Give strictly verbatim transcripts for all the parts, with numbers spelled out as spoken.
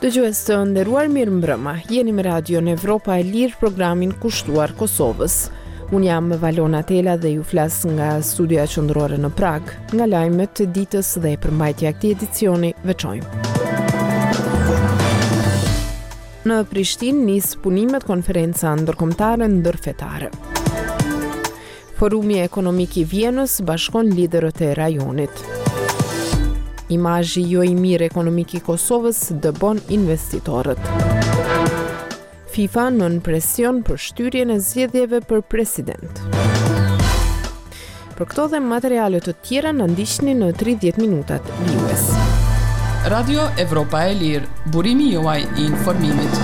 Dëgjues të nderuar, mirë mbrëma. Jeni me radion Evropa e Lirë, programin kushtuar Kosovës. Unë jam Valona Tela dhe ju flas nga studioja qendrore në Prag. Nga lajmet të ditës dhe përmbajtja e këtij edicioni veçojmë. Në Prishtinë nis punimet konferenca ndërkombëtare ndërfetare. Forumi ekonomik i Vienës bashkon liderët e rajonit. Imazhi jo i mirë ekonomik i Kosovës dëbon investitorët. FIFA nën presion për shtyrjen e zgjedhjeve për president. Për këto dhe materiale të tjera na ndiqni në tridhjetë minutat lijues. Radio Evropa e Lirë, burimi juaj i informimit.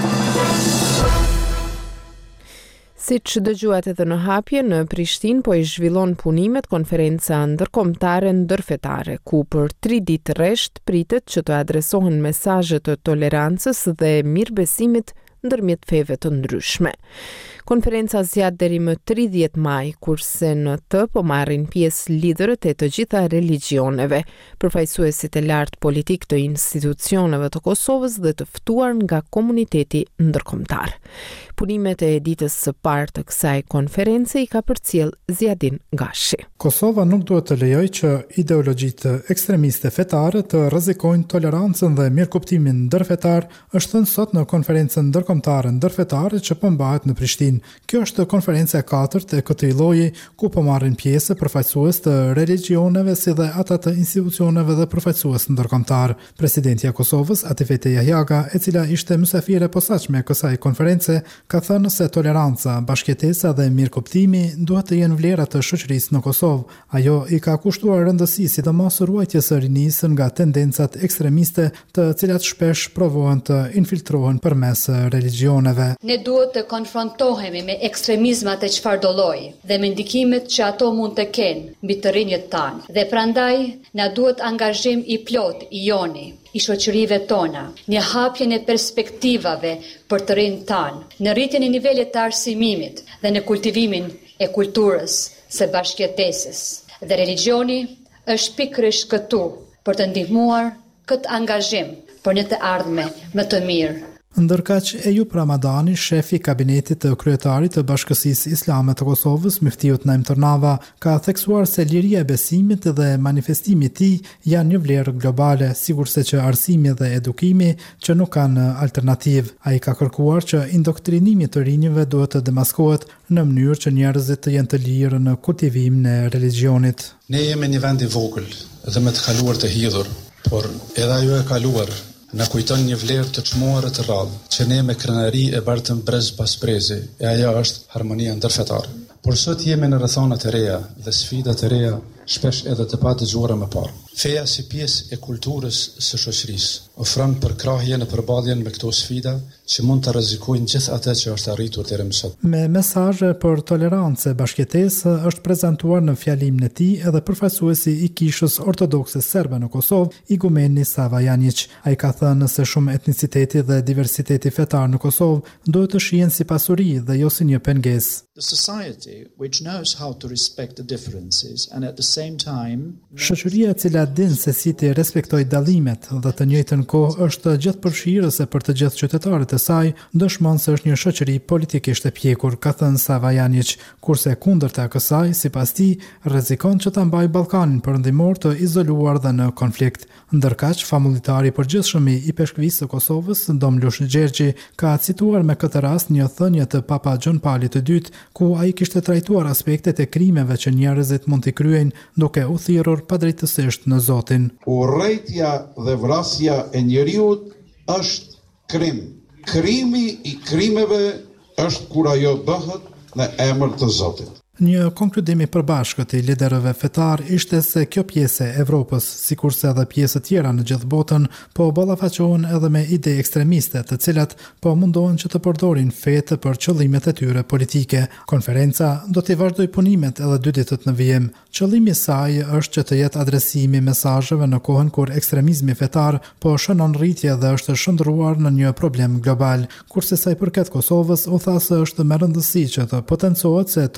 Si që dëgjuat edhe në hapje, në Prishtinë po i zhvillon punimet konferenca ndërkombëtare ndërfetare, ku për tri ditë rresht pritet që të adresohen mesazhe të tolerancës dhe mirëbesimit ndërmjet feve të ndryshme. Konferenca zgjat deri më tridhjetë maj, kurse në të po marrin pjesë liderët e të gjitha religioneve, përfaqësuesit e lartë politik të institucioneve të Kosovës dhe të ftuar nga komuniteti ndërkombëtar. Punimet e ditës së parë të kësaj konference i ka përcjell Zjadin Gashi. Kosova nuk duhet të lejojë që ideologjitë ekstremiste fetare të rrezikojnë tolerancën dhe mirëkuptimin ndërfetar, është thënë sot në konferencën ndërkombëtare ndërfetare që po mbahet në Prishtinë. Kjo është konferenca e katërt e këtij lloji ku po marrin pjesë përfaqësues të religioneve si dhe ata të institucioneve dhe përfaqësues ndërkombëtar. Presidenti i Kosovës, Atifete Jahjaga, e cila ishte mysafire e posaçme e kësaj konference, ka thënë se toleranca, bashkëtesa dhe mirëkuptimi duhet të jenë vlera të shoqërisë në Kosovë. Ajo i ka kushtuar rëndësi sidomos ruajtjes së rinisë nga tendencat ekstremiste, të cilat shpesh provohen të infiltrohen përmes religioneve. Ne duhet të konfrontohemi me ekstremizmat e çfarëdo lloji dhe me ndikimet që ato mund të kenë mbi të rinjët tanë. Dhe prandaj na duhet angazhim i plot i joni, i shoqërive tona, një hapjen e perspektivave për të rinjt tanë, në rritjen e nivelit të arsimimit dhe në kultivimin e kulturës së bashkëjetesës. Dhe religioni është pikërisht këtu për të ndihmuar këtë angazhim për një të ardhme më të mirë. Ndërkaq Ejup Ramadani, shefi i kabinetit të kryetarit të Bashkësisë Islame të Kosovës, Muftiut Naim Tërnava, ka theksuar se liria e besimit dhe manifestimi i tij janë një vlerë globale, sigurisht që arsimi dhe edukimi që nuk kanë alternativë. Ai ka kërkuar që indoktrinimi të rinjve duhet të demaskohet në mënyrë që njerëzit të jenë të lirë në kultivimin e religionit. Ne jemi një vend i vogël dhe me të kaluar të hidhur, por edhe ajo e kaluar na kujton një vlerë të çmuar të rrallë, që ne me krenari e bartëm brez pas brezi, e ajo është harmonia ndërfetare. Por sot jemi në rrethana të reja dhe sfida të reja, shpesh edhe të pa dëgjuara më parë. Feja si pjesë e kulturës së shoqërisë ofron përkrahje në përballjen me këto sfida që mund të rrezikojnë gjithë atë që është arritur deri më sot. Me mesazhe për tolerancë, bashkëtesë është prezantuar në fjalimin e tij edhe përfaqësuesi i Kishës Ortodokse Serbe në Kosovë, Igumeni Sava Janić. Ai ka thënë se shumë etniciteti dhe diversiteti fetar në Kosovë duhet të shihen si pasuri dhe jo si një pengesë. The society which knows how to respect the differences and at the same time Shoqëria e cila din se si të respektojë dallimet dhe të njëjtën kohë është gjithëpërfshirëse për të gjithë qytetarët e saj, dëshmon se është një shoqëri politikisht e pjekur, ka thënë Sava Janić, kurse kundërta e kësaj, sipas tij, rrezikon që ta mbajë Ballkanin perëndimor të izoluar dhe në konflikt. Ndërkaq, famulitari i përgjithshëm i peshkvisë së Kosovës, Domlush Gjergji, ka cituar me këtë rast një thënie të Papa John Paulit të dytë, ku ai kishte trajtuar aspektet e krimeve që njerëzit mund t'i kryejnë duke u thirrur padrejtësisht në Zotin. Urrejtja dhe vrasja e njeriut është krim. Krimi i krimeve është kur ajo bëhet në emër të Zotit. Një konkludim i përbashkët i liderëve fetar ishte se kjo pjesë e Evropës, sikurse edhe pjesë tjera në gjithë botën, po ballafaqohen edhe me ide ekstremiste, të cilat po mundohen që të përdorin fetë për qëllimet e tyre politike. Konferenca do të vazhdojë punimet edhe dy ditët në vijim. Qëllimi i saj është që të jetë adresimi mesazheve në kohën kur ekstremizmi fetar po shënon rritje dhe është shndruar në një problem global. Kurse sa i përket Kosovës, u tha se është me rëndësi që të potencohet se toleranca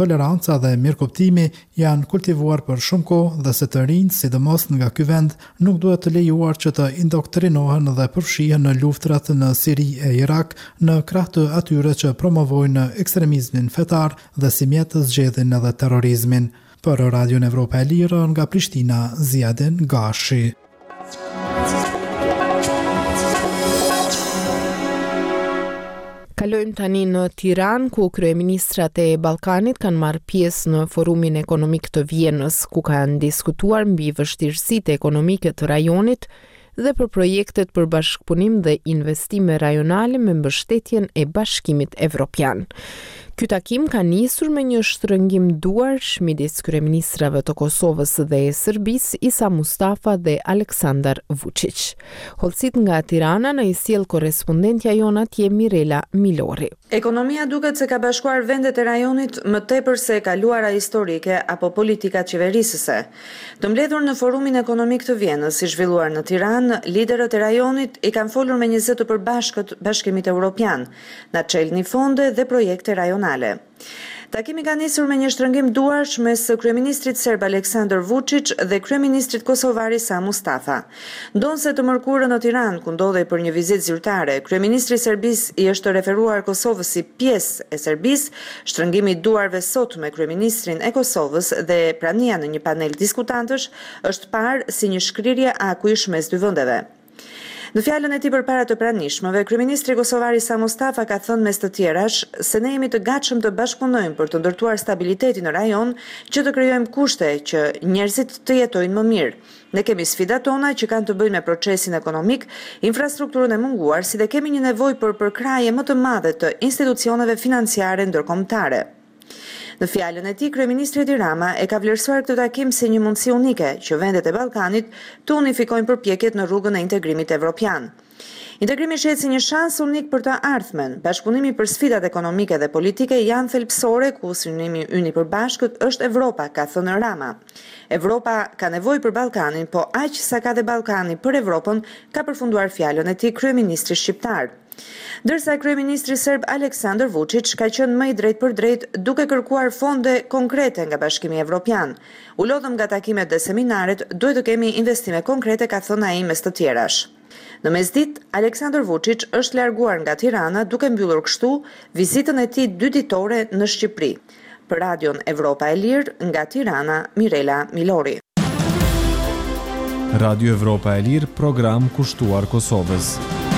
toleranca dhe mirëkuptimi janë kultivuar për shumë kohë dhe se të rinjt, sidomos nga ky vend, nuk duhet të lejuar që të indoktrinohen dhe përfshihen në luftrat në Siri e Irak në krah të atyre që promovojnë ekstremizmin fetar dhe si mjet të zgjedhin edhe terrorizmin. Për Radion Evropa e Lirë nga Prishtina, Ziadin Gashi. Kalojmë tani në Tiranë, ku kryeministrat e Ballkanit kanë marrë pjesë në forumin ekonomik të Vienës, ku kanë diskutuar mbi vështirësitë ekonomike të rajonit dhe për projektet për bashkëpunim dhe investime rajonale me mbështetjen e Bashkimit Evropian. Ky takim ka nisur me një shtrëngim duarsh midis kryeministrave të Kosovës dhe e Serbisë, Isa Mustafa dhe Aleksandar Vučić. Hollësit nga Tirana në i sjell korrespondentja jona atje Mirela Milori. Ekonomia duket se ka bashkuar vendet e rajonit më tepër se e kaluara historike apo politika qeverisëse. Të mbledhur në forumin ekonomik të Vienës, i zhvilluar në Tiranë, liderët e rajonit i kanë folur me një zë të përbashkët Bashkimit Evropian, na çelni fonde dhe projekte rajonale. Takimi ka nisur me një shtrëngim duarsh mes kryeministrit serb Aleksandar Vučić dhe kryeministrit kosovar Isa Mustafa. Ndonse të mërkurën në Tiranë, ku ndodhej për një vizitë zyrtare, kryeministri i Serbisë i është referuar Kosovës si pjesë e Serbisë, shtrëngimi i duarve sot me kryeministrin e Kosovës dhe prania në një panel diskutantësh është parë si një shkrirje akuish mes dy vendeve. Në fjalën e tij përpara të pranishmëve, kryeministri kosovar Isa Mustafa ka thënë mes të tjerash se ne jemi të gatshëm të bashkëpunojmë për të ndërtuar stabilitetin në rajon, që të krijojmë kushte që njerëzit të jetojnë më mirë. Ne kemi sfidat tona që kanë të bëjnë me procesin ekonomik, infrastrukturën e munguar, si dhe kemi një nevojë për përkraje më të madhe të institucioneve financiare ndërkombëtare. Në fjalën e tij, kryeministri Edi Rama e ka vlerësuar këtë takim si një mundësi unike që vendet e Ballkanit të unifikojnë përpjekjet në rrugën e integrimit evropian. Integrimi shihet si një shans unik për të ardhmen. Bashkëpunimi për sfidat ekonomike dhe politike janë thelbësore, ku synimi ynë i përbashkët është Evropa, ka thënë Rama. Evropa ka nevojë për Ballkanin, po aq sa ka dhe Ballkani për Evropën, ka përfunduar fjalën e tij kryeministri shqiptar. Ndërsa kryeministri serb Aleksandar Vučić ka qenë më i drejtë për drejtë duke kërkuar fonde konkrete nga Bashkimi Evropian. U lodhëm nga takimet dhe seminaret, duhet të kemi investime konkrete, ka thënë ai mes të tjerash. Në mesditë, Aleksandar Vučić është larguar nga Tirana duke mbyllur kështu vizitën e tij dy ditore në Shqipëri. Për Radion Evropa e Lirë, nga Tirana, Mirela Milori. Radio Evropa e Lirë, program kushtuar Kosovës.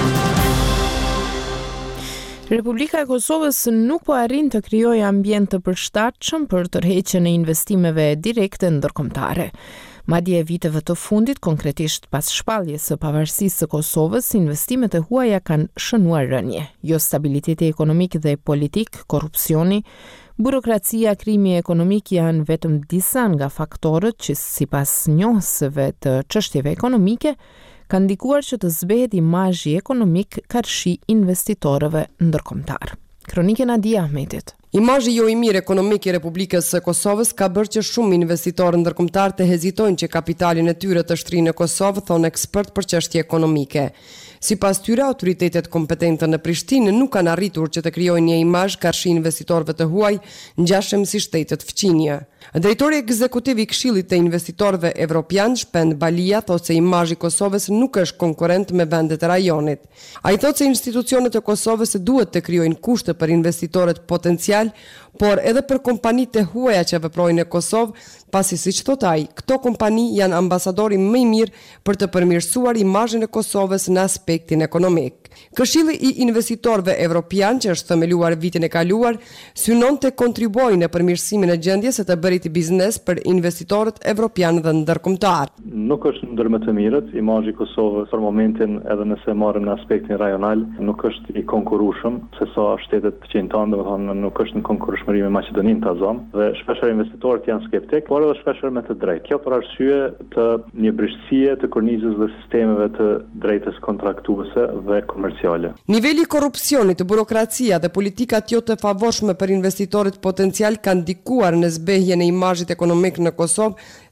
Republika e Kosovës nuk po arrin të krijojë ambient të përshtatshëm për tërheqjen e investimeve direkte ndërkombëtare. Madje viteve të fundit, konkretisht pas shpalljes së pavarësisë së Kosovës, investimet e huaja kanë shënuar rënje. Jo stabiliteti ekonomik dhe politik, korrupsioni, burokracia, krimi ekonomik janë vetëm disa nga faktorët që sipas njohësve të çështjeve ekonomike kanë ndikuar që të zbehet imazhi ekonomik qarshi investitorëve ndërkombëtar. Kronikën e Adi Ahmetit. Imazhi jo i mirë ekonomik i Republikës së Kosovës ka bërë që shumë investitorë ndërkombëtar të hezitojnë që kapitalin e tyre të shtrinë në Kosovë, thonë ekspert për çështje ekonomike. Sipas tyre, autoritetet kompetente në Prishtinë nuk kanë arritur që të krijojnë një imazh qarshi investitorëve të huaj, ngjashëm si shtetet fqinje. Drejtori ekzekutiv i Këshillit të Investitorëve Evropian, Shpend Balia, thotë se imazhi i Kosovës nuk është konkurrent me vendet e rajonit. Ai thotë se institucionet e Kosovës duhet të krijojnë kushte për investitorët potencial, por edhe për kompanitë e huaja që veprojnë në Kosovë, pasi siç thotë ai, këto kompani janë ambasadori më i mirë për të përmirësuar imazhin e Kosovës në aspektin ekonomik. Këshilli i Investitorëve Evropian, që është themeluar vitin e kaluar, synon të kontribuojë në përmirësimin e gjendjes së të bërit biznes për investitorët evropian dhe ndërkombëtar. Nuk është ndër më të mirët, imazhi i Kosovës për momentin, edhe nëse marrim në aspektin rajonal, nuk është i konkurrueshëm se sa shtetet qendrore, domethënë nuk është në konkurrueshmëri me Maqedoninë ta zon, dhe shpeshherë investitorët janë skeptik, por edhe shpeshherë me të drejtë. Kjo për arsye të një brështësie të kornizës dhe sistemeve të drejtës kontraktuese dhe komerciale. Niveli i korrupsionit, burokracia dhe politikat jo të favorshme për investitorët potencial kanë ndikuar në zbehjen e imazhit ekonomik në Kosovë,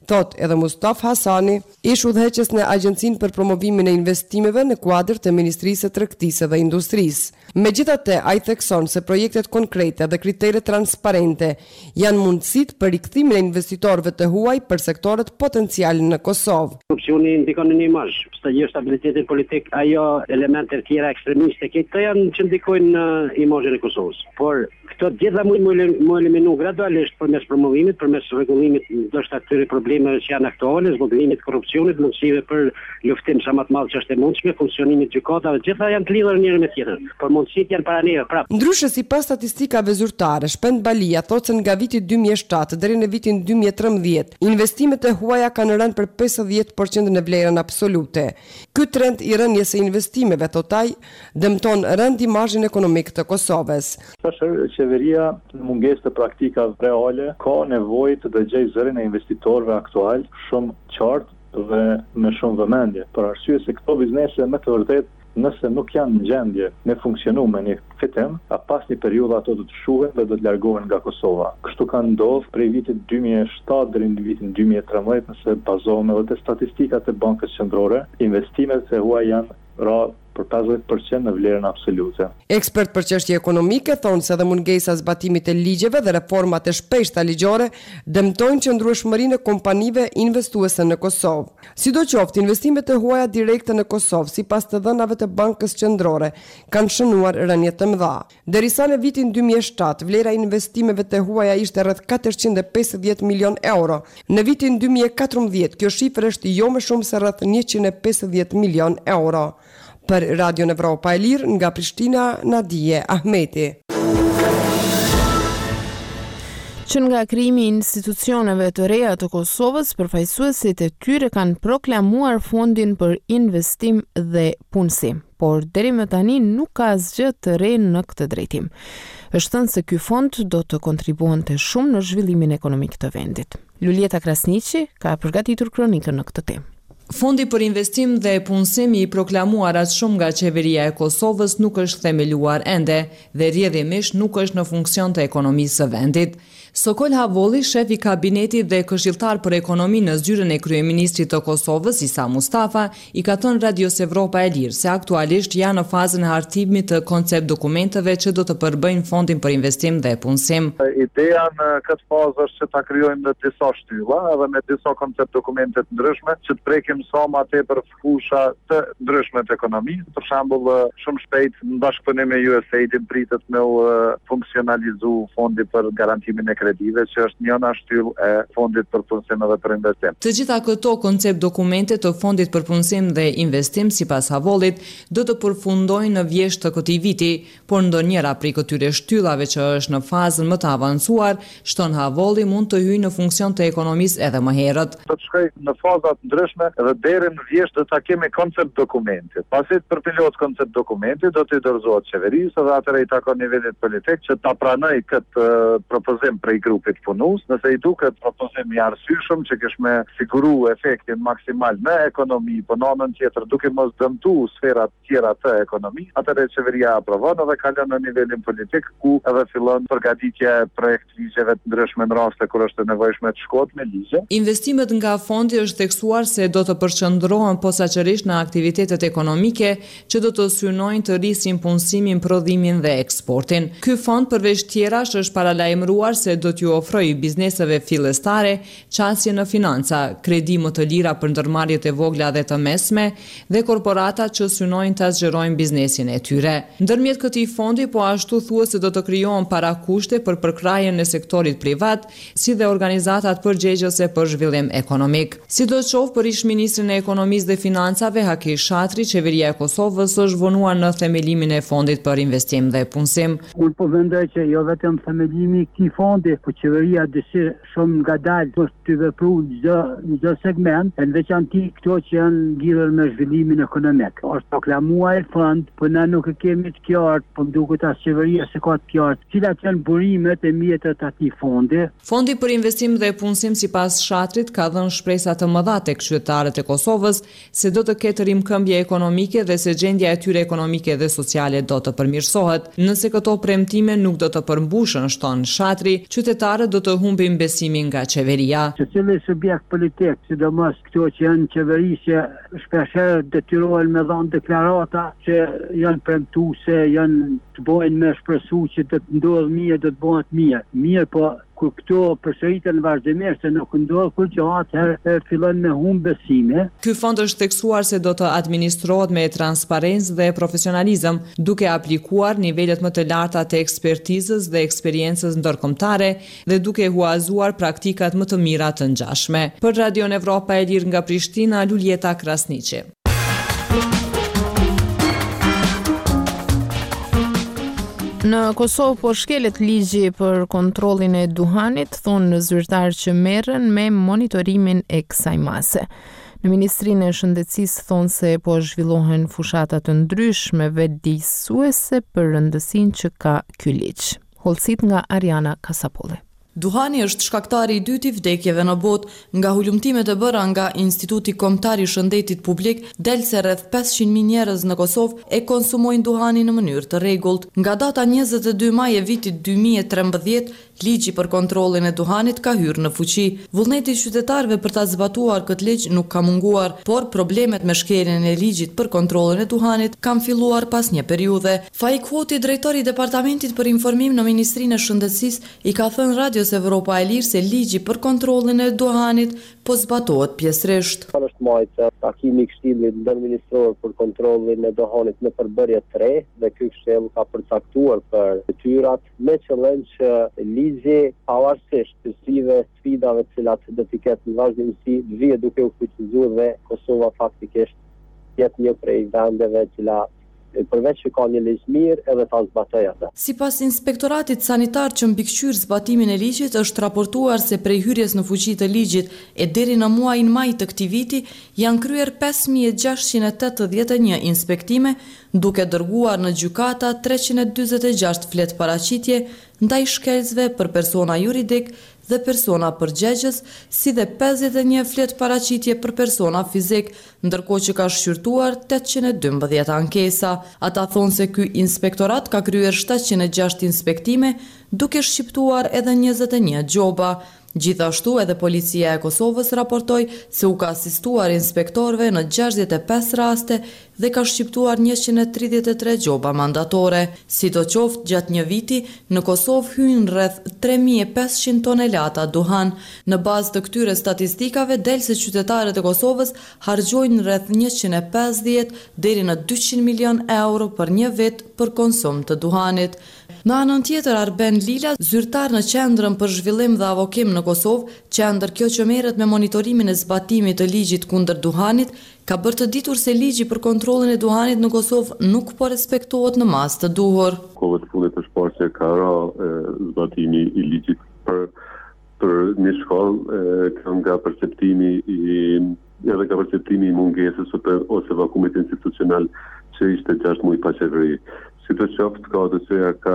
Thot edhe Mustaf Hasani, ish udhëheqës në Agjencinë për Promovimin e Investimeve në kuadër të Ministrisë së Tregtisë dhe Industrisë. Megjithatë, ai thekson se projektet konkrete dhe kriteret transparente janë mundësitë për rikthimin e investitorëve të huaj për sektorët potencial në Kosovë. Korrupsioni ndikon në imazh, stagjë stabilitetin politik, ajo elemente të tjera ekstremiste, këto janë që ndikojnë në imazhin e Kosovës. Por këto gjitha mund të eliminu gradualisht përmes promovimit, përmes rregullimit ndoshta këtyre problemeve që janë aktuale, zhvillimit të korrupsionit, mundësive për luftim sa më të madh që është e mundshme, funksionimit gjykatave, gjitha janë të lidhura njëri me tjetrën. Por mundësitë janë para neve prapë. Ndryshe sipas statistikave zyrtare, Shpend Balia thotë se nga viti dy mijë e shtatë deri në vitin dy mijë e trembëdhjetë, investimet e huaja kanë rënë për pesëdhjetë përqind në vlerën absolute. Ky trend i rënies së investimeve, thotaj, dëmton rënd imazhin ekonomik të Kosovës. Qeveria në mungesë të praktikave reale ka nevojë të dëgjojë zërin e investitorëve aktual shumë qartë dhe me shumë vëmendje, për arsye se këto biznese me të vërtetë nëse nuk janë në gjendje me funksionu me një fitim, a pas një periudhë ato do të shuhen dhe do të largohen nga Kosova. Kështu ka ndodhur prej vitit dy mijë e shtatë deri në vitin dy mijë e trembëdhjetë, nëse bazohemi edhe te statistikat e Bankës Qendrore, investimet e huaja janë ra për pesëdhjetë përqind në vlerën absolute. Ekspert për çështje ekonomike thonë se edhe mungesa e zbatimit të ligjeve dhe reformat e shpeshta ligjore dëmtojnë qëndrueshmërinë e kompanive investuese në Kosovë. Sidoqoftë, investimet e huaja direkte në Kosovë, sipas të dhënave të Bankës Qendrore, kanë shënuar rënje të mëdha. Derisa në vitin dy mijë e shtatë vlera e investimeve të huaja ishte rreth katërqind e pesëdhjetë milion euro, në vitin dy mijë e katërmbëdhjetë kjo shifër është jo më shumë se rreth njëqind e pesëdhjetë milion euro. Për Radion Evropa e Lirë, nga Prishtina, Nadije Ahmeti. Që nga krijimi i institucioneve të reja të Kosovës, përfaqësuesit e tyre kanë proklamuar fondin për investim dhe punësim, por deri më tani nuk ka asgjë të re në këtë drejtim. Është thënë se ky fond do të kontribuonte shumë në zhvillimin ekonomik të vendit. Lulieta Krasniqi ka përgatitur kronikën në këtë temë. Fondi për investim dhe punësim i proklamuar as shumë nga qeveria e Kosovës nuk është themeluar ende dhe rrjedhimisht nuk është në funksion të ekonomisë së vendit. Sokol Havolli, shef i kabinetit dhe këshilltar për ekonomi në zyrën e kryeministrit të Kosovës, Isa Mustafa, i ka thënë Radios Evropa e Lirë se aktualisht janë në fazën e hartimit të koncept dokumenteve që do të përbëjnë fondin për investim dhe punësim. Ideja në këtë fazë është që ta krijojmë në disa shtylla edhe me disa koncept dokumente të ndryshme që të prekim sa më tepër fusha të ndryshme të ekonomisë. Për shembull, shumë shpejt në bashkëpunim me U S A I D pritet me u funksionalizu fondi për garantimin e kredive, që është njëna shtyllë e fondit për punësim dhe për investim. Të gjitha këto koncept dokumente të fondit për punësim dhe investim, sipas Havollit, do të përfundojnë në vjesht të këtij viti, por ndonjëra prej këtyre shtyllave që është në fazën më të avancuar, shton Havolli mund të hyjë në funksion të ekonomisë edhe më herët. Do të shkoj në faza të ndryshme dhe deri në vjesht do ta kemi koncept dokumente. Pasi të përpilot koncept dokumente, do të dorëzohet qeverisë dhe atëherë i takon nivelit politik që ta pranojë këtë uh, propozim prej grupit punus, nëse i duket propozim i arsyeshëm që kish me siguru efektin maksimal në ekonomi, po në anën tjetër duke mos dëmtu sferat tjera të ekonomisë, atëherë qeveria aprovon dhe kalon në nivelin politik ku edhe fillon përgatitja e projekt ligjeve të ndryshme në raste kur është e nevojshme të shkohet me ligje. Investimet nga fondi është theksuar se do të përqendrohen posaçërisht në aktivitetet ekonomike që do të synojnë të rrisin punësimin, prodhimin dhe eksportin. Ky fond përveç tjerash është paralajmëruar se do t'ju ofrojë bizneseve fillestare qasje në financa, kredi më të lira për ndërmarrjet e vogla dhe të mesme dhe korporata që synojnë të zgjerojnë biznesin e tyre. Ndërmjet këtij fondi po ashtu thuhet se do të krijohen parakushte për përkrahjen e sektorit privat, si dhe organizatat përgjegjëse për zhvillim ekonomik. Sidoqoftë për ish-ministrin e ekonomisë dhe financave Haki Shatri, qeveria e Kosovës është vonuar në themelimin e fondit për investim dhe punësim. Unë po mendoj që jo vetëm themelimi i këtij fondi, po qeveria dëshirë shumë ngadalë për të vepruar çdo çdo segment, në veçanti këto që janë lidhur me zhvillimin ekonomik. Është proklamuar fond, po na nuk e kemi të qartë, po duket as qeveria se ka të qartë cilat janë burimet e mjetet e atij fondi. Fondi për investim dhe punësim sipas Shatrit ka dhënë shpresa të mëdha tek qytetarët e Kosovës se do të ketë rimkëmbje ekonomike dhe se gjendja e tyre ekonomike dhe sociale do të përmirësohet. Nëse këto premtime nuk do të përmbushen, shton Shatri, qytetarët do të humbin besimin nga qeveria. Secili subjekt politik, sidomos këto që janë qeveri që shpeshherë detyrohen me dhënë deklarata që janë premtuese, janë të bojnë me shpresu që të ndodhë mirë, do të bëhet mirë. Mirë, po kur këto përsëriten vazhdimisht se nuk ndodh kur që atëherë fillon me humbë besime. Ky fond është theksuar se do të administrohet me transparencë dhe profesionalizëm, duke aplikuar nivelet më të larta të ekspertizës dhe eksperiencës ndërkombëtare dhe duke huazuar praktikat më të mira të ngjashme. Për Radion Evropa e Lirë nga Prishtina, Luljeta Krasniqi. Në Kosovë po shkelet ligji për kontrollin e duhanit, thonë zyrtarë që merren me monitorimin e kësaj mase. Në Ministrinë e Shëndetësisë thonë se po zhvillohen fushata të ndryshme vëdijsuese për rëndësinë që ka ky ligj. Hollësit nga Ariana Kasapolli. Duhani është shkaktari i dytë i vdekjeve në botë. Nga hulumtimet e bëra nga Instituti Kombëtar i Shëndetit Publik, del se rreth pesëqind mijë njerëz në Kosovë e konsumojnë duhani në mënyrë të rregullt. Nga data njëzet e dy maj e vitit dy mijë e trembëdhjetë, ligji për kontrollin e duhanit ka hyrë në fuqi. Vullneti i qytetarëve për ta zbatuar këtë ligj nuk ka munguar, por problemet me shkeljen e ligjit për kontrollin e duhanit kanë filluar pas një periudhe. Faik Hoti, drejtori i Departamentit për Informim në Ministrinë e Shëndetësisë, i ka thënë Radios Evropa e Lirë se ligji për kontrollin e duhanit po zbatohet pjesërisht. Është marrë takimi i Këshillit ndërministror për kontrollin e duhanit në përbërje tre dhe ky këshill ka përcaktuar për detyrat me qëllim që ligji pavarësisht të sfive sfidave të cilat do të ketë në vazhdimsi vije duke u fuqizuar dhe Kosova faktikisht jetë një prej vendeve që la përveç që ka një ligj mirë edhe ta zbatoj atë. Sipas Inspektoratit Sanitar që mbikëqyr zbatimin e ligjit, është raportuar se prej hyrjes në fuqi të ligjit e deri në muajin maj të këtij viti janë kryer pesë mijë e gjashtëqind e tetëdhjetë e një inspektime, duke dërguar në gjykata treqind e dyzet e gjashtë flet paraqitje ndaj shkelcëve për persona juridik dhe persona përgjegjës, si dhe pesëdhjetë e një flet paraqitje për persona fizik, ndërkohë që ka shqyrtuar tetëqind e dymbëdhjetë ankesa. Ata thonë se ky inspektorat ka kryer shtatëqind e gjashtë inspektime, duke shqiptuar edhe njëzet e një gjoba. Gjithashtu edhe Policia e Kosovës raportoi se u ka asistuar inspektorëve në gjashtëdhjetë e pesë raste dhe ka shqiptuar njëqind e tridhjetë e tre gjoba mandatore. Sidoqoftë, gjatë një viti në Kosovë hyn rreth tre mijë e pesëqind tonelata duhan. Në bazë të këtyre statistikave del se qytetarët e Kosovës harxojnë rreth njëqind e pesëdhjetë deri në dyqind milion euro për një vit për konsum të duhanit. Në anën tjetër, Arben Lila, zyrtar në Qendrën për Zhvillim dhe Avokim në Kosovë, qendër kjo që merret me monitorimin e zbatimit të ligjit kundër duhanit, ka bërë të ditur se ligji për kontrollin e duhanit në Kosovë nuk po respektohet në masë të duhur. Kohët e fundit është parë se ka ra zbatimi i ligjit për për një shkallë nga perceptimi i edhe nga perceptimi i mungesës ose vakumit institucional që ishte gjashtë muaj pa qeveri. Si të qoftë, ka të që ka,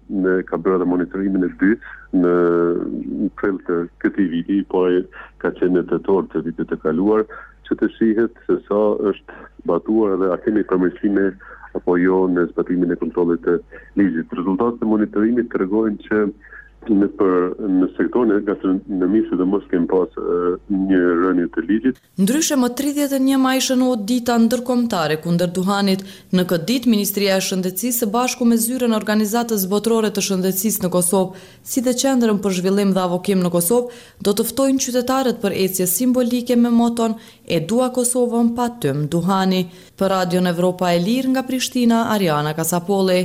ka bërë dhe monitorimin e dytë në prill të këtij viti, po ka qenë në tetor të vitit të kaluar, që të shihet se sa është zbatuar dhe a kemi përmirësime apo jo në zbatimin e kontrollit të ligjit. Rezultatet e monitorimit tregojnë që në për në sektorin e gastronomisë dhe mos kem pas uh, një rënje të ligjit. Ndryshe më tridhjetë e një maj shënohet dita ndërkombëtare kundër duhanit. Në këtë ditë Ministria e Shëndetësisë së bashku me zyrën e Organizatës Botërore të Shëndetësisë në Kosovë, si dhe Qendrën për Zhvillim dhe Avokim në Kosovë, do të ftojnë qytetarët për ecje simbolike me moton e dua Kosovën pa tym duhani. Për Radion Evropa e Lirë nga Prishtina, Ariana Kasapolli.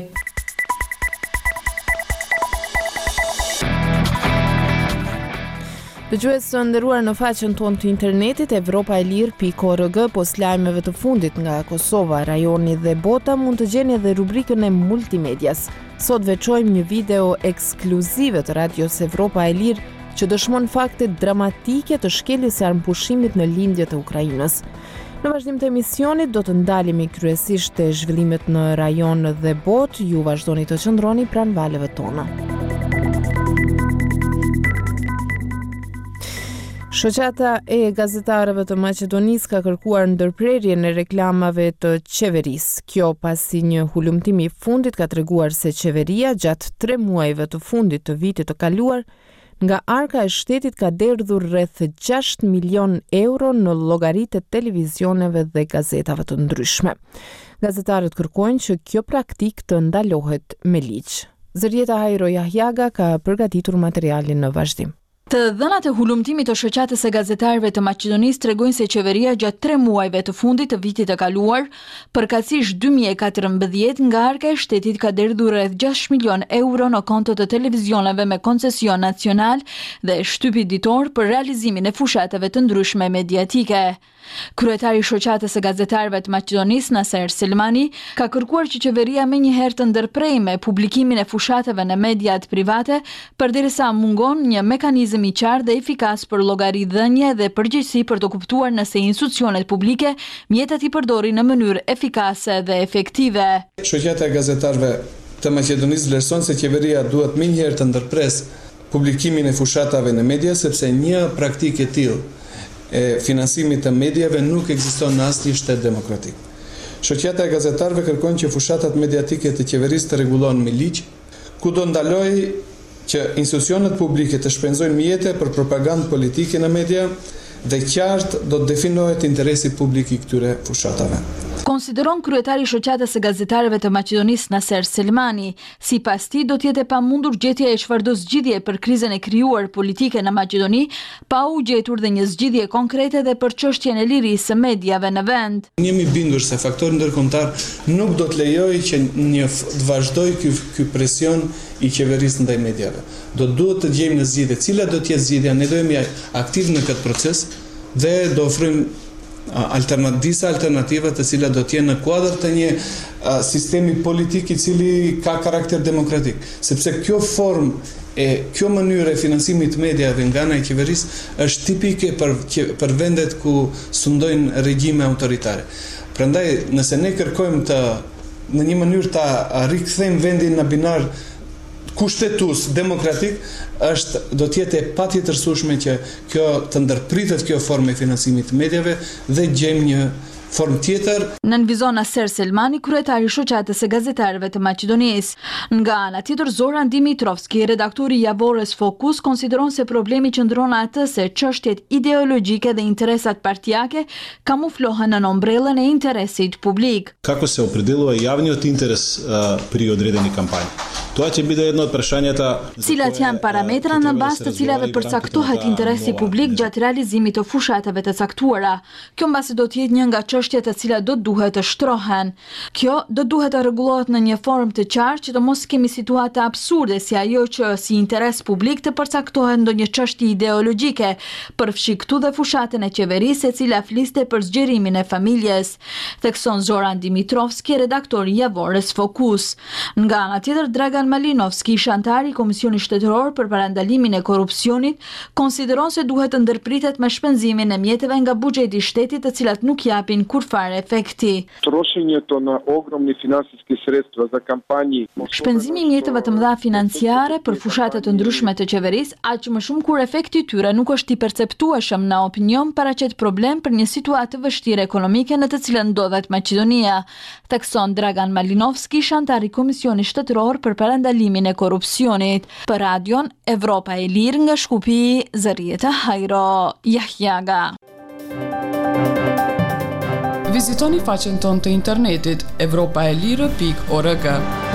Dëgjues të nderuar, në faqen tonë të internetit evropa e lirë pikë org, pos lajmeve të fundit nga Kosova, rajoni dhe bota, mund të gjeni edhe rubrikën e multimedias. Sot veçojmë një video ekskluzive të Radios Evropa e Lirë që dëshmon fakte dramatike të shkeljes së armëpushimit në lindjet e Ukrainës. Në vazhdim të emisionit do të ndalemi kryesisht te zhvillimet në rajon dhe botë, ju vazhdoni të qëndroni pranë valeve tona. Shoqata e gazetarëve të Maqedonisë ka kërkuar ndërprerjen e reklamave të qeverisë. Kjo pasi një hulumtim i fundit ka treguar se qeveria gjatë tre muajve të fundit të vitit të kaluar Nga arka e shtetit ka derdhur rreth gjashtë milion euro në llogaritë e televizioneve dhe gazetave të ndryshme. Gazetarët kërkojnë që kjo praktik të ndalohet me ligj. Zërieta Hajro Jahjaga ka përgatitur materialin në vazhdim. Të dhënat e hulumtimit të shoqatës së gazetarëve të Maqedonisë tregojnë se qeveria gjatë tre muajve të fundit të vitit të kaluar, përkatësisht dy mijë e katërmbëdhjetë, nga arka e shtetit ka derdhur rreth gjashtë milion euro në konto të televizioneve me koncesion nacional dhe shtypi ditor për realizimin e fushatave të ndryshme mediatike. Kryetari i shoqatës së gazetarëve të Maqedonisë, Naser Selmani, ka kërkuar që qeveria menjëherë të ndërprejë me publikimin e fushatave në mediat private, përderisa mungon një mekanizëm i qartë dhe efikas për llogaridhënie dhe përgjegjësi për të kuptuar nëse institucionet publike mjetet i përdorin në mënyrë efikase dhe efektive. Shoqata e gazetarëve të Maqedonisë vlerëson se qeveria duhet menjëherë të ndërpresë publikimin e fushatave në media, sepse një praktikë e tillë e financimit të mediave nuk ekziston në asnjë shtet demokratik. Shoqata e gazetarëve kërkon që fushatat mediatike të qeverisë të rregullohen me ligj, ku do ndalojë që institucionet publike të shpenzojnë mjete për propagandë politike në media dhe qartë do të definohet interesi publik i këtyre fushatave. Konsideron kryetari i shoqatës së gazetarëve të Maqedonisë Naser Selmani, sipas tij do të jetë e pamundur gjetja e çfarëdo zgjidhje për krizën e krijuar politike në Maqedoni, pa u gjetur dhe një zgjidhje konkrete dhe për çështjen e lirisë së mediave në vend. Ne jemi bindur se faktori ndërkombëtar nuk do të lejojë që një të vazhdojë ky ky presion i qeverisë ndaj mediave. Do duhet të gjejmë në zgjidhje cila do të jetë zgjidhja, ne do jemi aktiv në këtë proces dhe do ofrojmë alternat, disa alternativa të cilat do të jenë në kuadër të një uh, sistemi politik i cili ka karakter demokratik, sepse kjo formë e kjo mënyrë e financimit mediave nga ana e qeverisë është tipike për për vendet ku sundojnë regjime autoritare. Prandaj, nëse ne kërkojmë të në një mënyrë ta rikthejmë vendin në binar kushtetues demokratik, është do të jetë e patjetërsueshme që kjo të ndërpritet kjo formë e financimit të mediave dhe gjejmë një formë tjetër. Nënvizon Naser Selmani, kryetari i shoqatës së gazetarëve të Maqedonisë. Nga ana tjetër, Zoran Dimitrovski, redaktori i Javorës Fokus, konsideron se problemi qëndron atë se çështjet ideologjike dhe interesat partijake kamuflohen në ombrellën e interesit publik. Kako se opredeluje javниот интерес uh, при odredeni kampanjë? Тоа ќе биде едно од прашањата. Cilat janë parametra në bazë të cilave përcaktohet interesi publik gjatë realizimit të fushatave të caktuara. Kjo mbasi do të jetë një nga çështjet të cilat do duhet të shtrohen. Kjo do duhet të rregullohet në një formë të qartë që të mos kemi situata absurde si ajo që si interes publik të përcaktohet ndonjë çështje ideologjike, përfshi këtu dhe fushatën e qeverisë e cila fliste për zgjerimin e familjes, thekson Zoran Dimitrovski, redaktori i Javorës Fokus. Nga ana tjetër, Dragan Malinovski, ish antari i Komisionit Shtetëror për parandalimin e korrupsionit, konsideron se duhet të ndërpritet me shpenzimin e mjeteve nga buxheti i shtetit, të cilat nuk japin kurfare efekti. Трошењето на огромни финансиски средства за кампањи. Shpenzimi i mjeteve të mëdha financiare për fushate të ndryshme të qeverisë, aq më shumë kur efekti i tyre nuk është i perceptueshëm në opinion, paraqet problem për një situatë të vështirë ekonomike në të cilën ndodhet Maqedonia, thekson Dragan Malinovski, ish antari i Komisionit Shtetëror për parandalimin e korrupsionit. Për radion Evropa e Lirë nga Shkupi, Zërieta Hajro Jahjaga. Vizitoni faqen tonë të internetit evropa e lirë pikë org.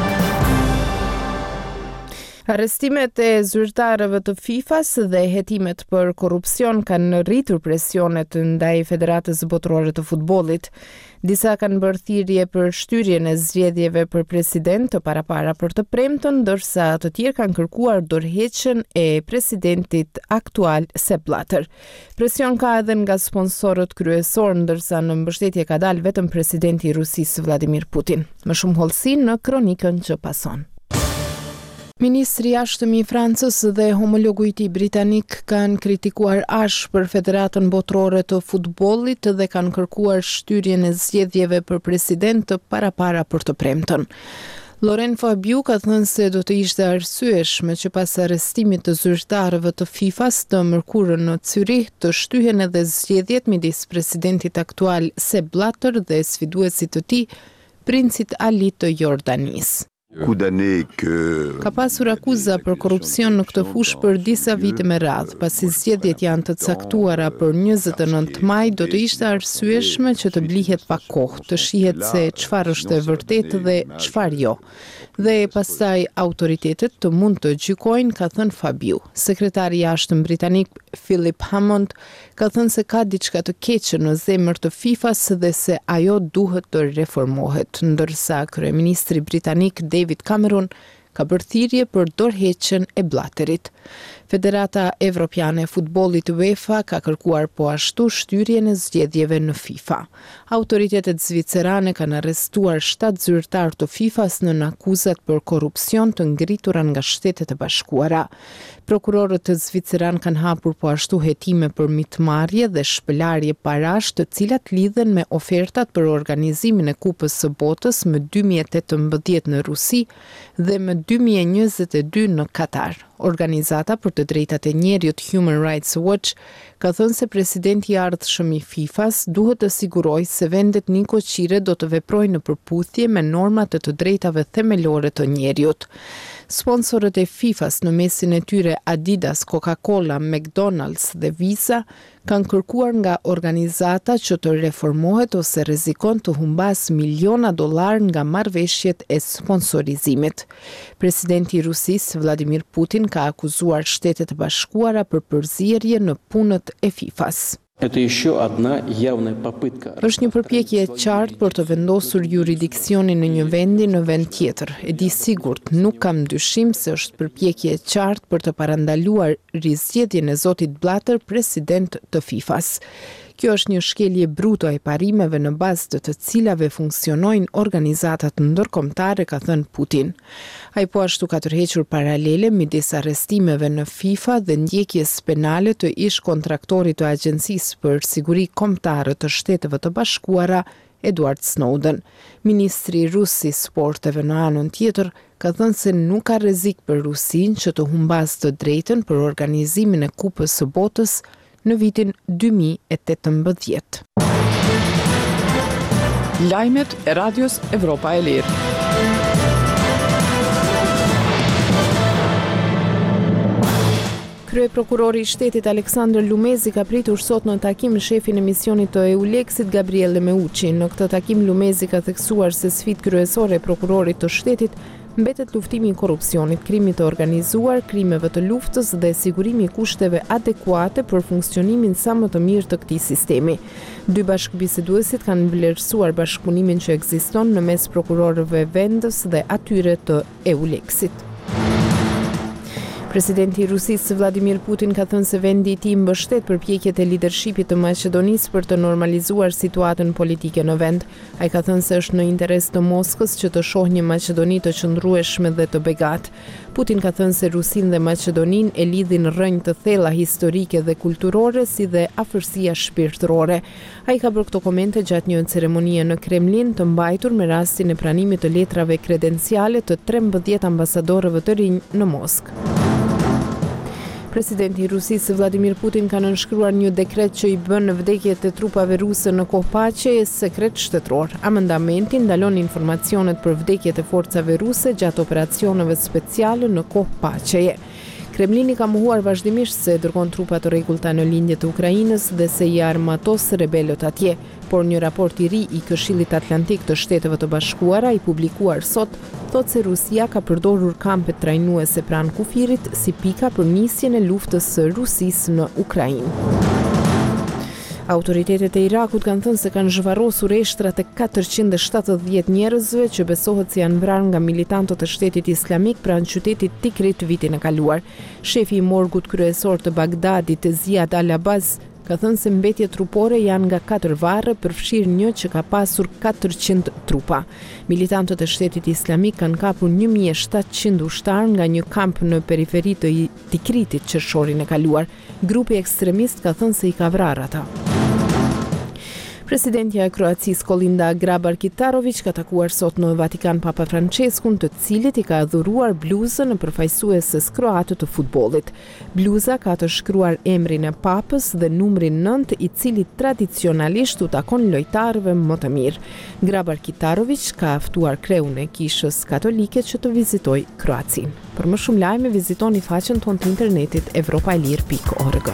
Arrestimet e zyrtarëve të FIFA-s dhe hetimet për korrupsion kanë rritur presionet ndaj Federatës Botërore të Futbollit. Disa kanë bërë thirrje për shtyrjen e zgjedhjeve për president të parapara për të premten, ndërsa të tjerë kanë kërkuar dorëheqjen e presidentit aktual Sepp Blatter. Presion ka edhe nga sponsorët kryesor, ndërsa në mbështetje ka dalë vetëm presidenti i Rusisë Vladimir Putin. Më shumë hollësi në kronikën që pason. Ministri i jashtëm i Francës dhe homologu i tij britanik kanë kritikuar ash për Federatën Botërore të Futbollit dhe kanë kërkuar shtyrjen e zgjedhjeve për president të parapara për të premten. Laurent Fabiu ka thënë se do të ishte arsyeshme që pas arrestimit të zyrtarëve të FIFA-s të mërkurën në Zyrich të shtyhen edhe zgjedhjet midis presidentit aktual Sepp Blatter dhe sfiduesit të tij, princit Ali të Jordanisë. Ka pasur akuza për korrupsion në këtë fushë për disa vite me radhë, pasi zgjedhjet janë të caktuara për njëzet e nëntë maj, do të ishte arsyeshme që të blihet pak kohë, të shihet se çfarë është e vërtetë dhe çfarë jo. Dhe pastaj autoritetet të mund të gjykojnë, ka thënë Fabiu. Sekretari i jashtëm britanik Philip Hammond ka thënë se ka diçka të keqe në zemër të FIFA-s dhe se ajo duhet të reformohet, ndërsa kryeministri britanik David Cameron ka bërë thirrje për dorëheqjen e Blatterit. Federata Evropiane e Futbollit UEFA ka kërkuar po ashtu shtyrjen e zgjedhjeve në FIFA. Autoritetet zvicerane kanë arrestuar shtatë zyrtar të FIFA-s në akuzat për korrupsion të ngritura nga Shtetet e Bashkuara. Prokurorët të Zviceran kanë hapur po ashtu hetime për mitmarrje dhe shpëlarje parash, të cilat lidhen me ofertat për organizimin e Kupës së Botës më dy mijë e tetëmbëdhjetë në Rusi dhe më dy mijë e njëzet e dy në Katar. Organizata për të drejtat e njerëzit Human Rights Watch ka thënë se presidenti i ardhshëm i FIFA-s duhet të sigurojë se vendet nikoqire do të veprojnë në përputhje me normat e të drejtave themelore të njerëzit. Sponsorët e FIFA-s në mesin e tyre Adidas, Coca-Cola, McDonald's dhe Visa kanë kërkuar nga organizata që të reformohet ose rrezikon të humbas miliona dollar nga marrëveshjet e sponsorizimit. Presidenti i Rusisë Vladimir Putin ka akuzuar Shtetet e Bashkuara për përzierje në punët e FIFA-s. Është një përpjekje e qartë për të vendosur juridiksionin në një vendi në vend tjetër. E di sigurt, nuk kam dyshim se është përpjekje e qartë për të parandaluar rizgjedhjen e zotit Blatter, president të FIFA-s. Kjo është një shkelje bruto e parimeve në bazë të të cilave funksionojnë organizatat ndërkombëtare, ka thënë Putin. Ai po ashtu ka tërhequr paralele midis arrestimeve në FIFA dhe ndjekjes penale të ish kontraktorit të Agjencisë për Siguri Kombëtare të Shteteve të Bashkuara, Edward Snowden. Ministri rus i sporteve në anën tjetër ka thënë se nuk ka rrezik për Rusinë që të humbas të drejtën për organizimin e Kupës së Botës në vitin dy mijë e tetëmbëdhjetë. Lajmet e Radios Evropa e Lirë. Kryeprokurori i shtetit Aleksandr Lumezi ka pritur sot në takim shefin e misionit të EULEX-it Gabriele Meucci. Në këtë takim Lumezi ka theksuar se sfidë kryesore e prokurorit të shtetit mbetet luftimi i korrupsionit, krimit të organizuar, krimeve të luftës dhe sigurimi i kushteve adekuate për funksionimin sa më të mirë të këtij sistemi. Dy bashkëbiseduesit kanë vlerësuar bashkëpunimin që ekziston në mes prokurorëve vendës dhe atyre të EULEX-it. Presidenti i Rusisë Vladimir Putin ka thënë se vendi i tij mbështet përpjekjet e lidershipit të Maqedonisë për të normalizuar situatën politike në vend. Ai ka thënë se është në interes të Moskës që të shohë një Maqedoni të qëndrueshme dhe të begatë. Putin ka thënë se Rusinë dhe Maqedoninë e lidhin rrënjë të thella historike dhe kulturore, si dhe afërsia shpirtërore. Ai ka bërë këto komente gjatë një ceremonie në Kremlin të mbajtur me rastin e pranimit të letrave kredenciale të trembëdhjetë ambasadorëve të rinj në Moskë. Presidenti i Rusisë Vladimir Putin ka nënshkruar një dekret që i bën vdekjet e trupave ruse në kohë paqeje sekret shtetëror. Amendamenti ndalon informacionet për vdekjet e forcave ruse gjatë operacioneve speciale në kohë paqeje. Kremlini ka mohuar vazhdimisht se dërgon trupa të rregullta në lindje të Ukrainës dhe se i armatos rebelët atje, por një raport i ri i Këshillit Atlantik të Shteteve të Bashkuara i publikuar sot thotë se Rusia ka përdorur kampe trajnuese pranë kufirit si pika për nisjen e luftës së Rusisë në Ukrainë. Autoritetet e Irakut kanë thënë se kanë zhvarrosur eshtrat e katërqind e shtatëdhjetë njerëzve që besohet se janë vrarë nga militantët e Shtetit Islamik pranë qytetit Tikrit vitin e kaluar. Shefi i morgut kryesor të Bagdadit, Ziad Al-Abaz, ka thënë se mbetjet trupore janë nga katër varre, përfshirë një që ka pasur katërqind trupa. Militantët e Shtetit Islamik kanë kapur një mijë e shtatëqind ushtar nga një kamp në periferi të Tikritit qershorin e kaluar. Grupi ekstremist ka thënë se i ka vrarë ata. Presidentja e Kroacisë Kolinda Grabar-Kitarović ka takuar sot në Vatikan Papa Franceskun, të cilit i ka dhuruar bluzën e përfaqësuesës kroate të futbollit. Bluza ka të shkruar emrin e Papës dhe numrin nënt, i cili tradicionalisht u takon lojtarëve më të mirë. Grabar-Kitarović ka ftuar kreun e Kishës Katolike që të vizitojë Kroacinë. Për më shumë lajme vizitoni faqen tonë të internetit evropaelir pikë org.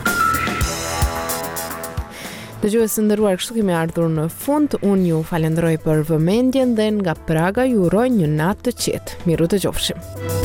Dëgjues të nderuar, kështu kemi ardhur në fund. Unë ju falenderoj për vëmendjen dhe nga Praga ju uroj një natë të qetë. Miru të qofshim.